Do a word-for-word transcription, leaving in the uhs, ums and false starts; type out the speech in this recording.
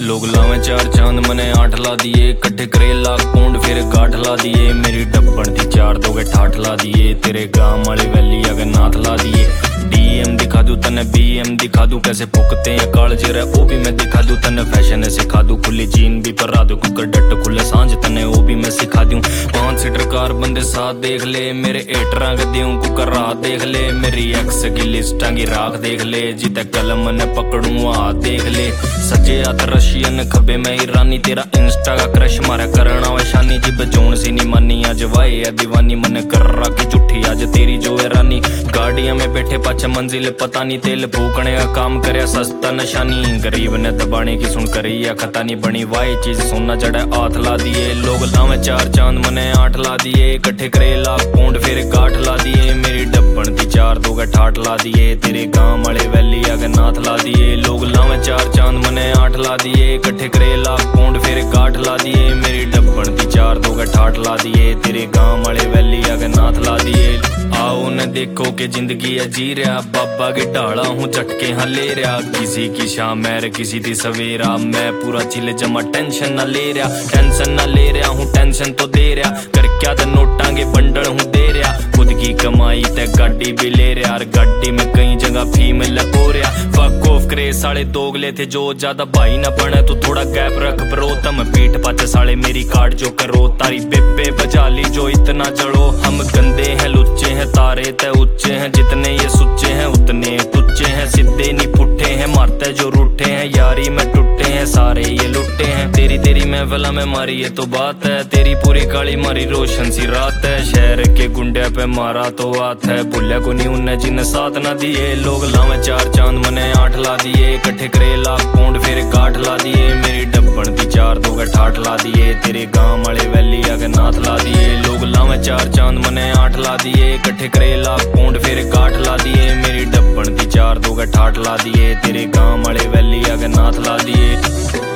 लोग लावे चार चांद मने आठ ला दिए, कट्ठे करे लाख पौंड फिर गाठ ला दिए। मेरी डब्बन दी चार दो गए ठाठ ला दिए, तेरे गांव वाले वैली अगर नाथ ला दिए। डीएम दिखा दूं तने बीएम दिखा दूं, कैसे फूकते हैं कालजे रे वो भी मैं दिखा दूं तने। फैशन सिखा दूं खुली जीन भी परा दूं, कुकर डट खुले सांझ तने वो भी मैं सिखा दूं। पांच सीटर कार बंदे साथ देख ले, मेरे एटरा के देऊं कुकर रात देख ले। मेरी एक्स की लिस्टां की राख देख ले, जिते कलम ने पकड़ूं हाथ देख ले। सजे हाथ रशियन खबे में ईरानी, तेरा इंस्टा का क्रश मारा करना वैशानी। जिब जोन सी नी मानी आज वाए है दीवानी, मन कर रहा की जुठी आज तेरी जो है रानी। गाड़ियां में बैठे पाछे मंजिल पता नहीं, तेल फूकने का काम करे सस्ता नशानी। गरीब ने दबाने की सुन करी या खता नहीं बनी, वाई चीज सोना जड़ा हाथ ला दिए। लोग लावे चार चांद मने आठ ला दिए, इकट्ठे करे लाख पौंड फिर गाठ ला दिए। मेरी डब्बन दी चार दो गए ठाठ ला दिए, तेरे गांव वाले वैली अगर नाथ ला दिए। लोग लावे चार चांद मने आठ ला दिए, इकट्ठे करे लाख पौंड फिर गाठ ला दिए। मेरी डब्बन दी चार दो गए ठाठ ला दिए, तेरे गांव वाले वैली अगर नाथ ला दिए। आओ न देखो के जिंदगी है जी रहा, बाबा के ढाला हूँ झटके हाँ ले रहा। किसी की शाम मैर किसी दी सवेरा, मैं पूरा चिल जमा टेंशन ना ले रहा। टेंशन ना ले रहा हूँ टेंशन तो दे रहा, कर क्या तो नोटांगे बंडल हूँ दे रहा। खुद की कमाई ते गाड़ी भी ले रहा, और गाड़ी में कई जगह फीमेल हो रहा। फक ऑफ करे साले दोगले थे जो ज्यादा भाई ना बने, तो थोड़ा गैप रख ब्रो। तम पीठ पाचे साले मेरी काट जो करो, तारी बेबे बजा ली जो इतना जड़ो। हम गंदे हैं लुच्चे हैं तारे ते ऊंचे हैं, जितने ये सुच्चे हैं उतने टुच्चे हैं। सीधे नहीं पुट्ठे हैं मारते जो रूठे हैं, यारी में टूटे हैं सारे ये लुट्टे हैं। तेरी तेरी महफिला में मारी ये तो बात है, तेरी पूरी काली मारी रोशन सी रात है। शहर के गुंडे पे मारा तो बात है, भूलिया को नहीं उन्हें जिन्हें साथ ना दिए। लोग लावे चार चांद मने आठ ला दिए, इकट्ठे करे लाख पौंड फिर गाठ ला दिए। मेरी डब्बन दी चार दो गए ठाठ ला दिए, तेरे गांव वाले वैली अगर नाथ ला दिए। लोग लावे चार चांद मने आठ ला दिए, इकट्ठे करे लाख पौंड फिर गाठ ला दिए। मेरी डब्बन दी चार दो गए ठाठ ला दिए, तेरे गांव वाले वैली अगर नाथ ला दिए।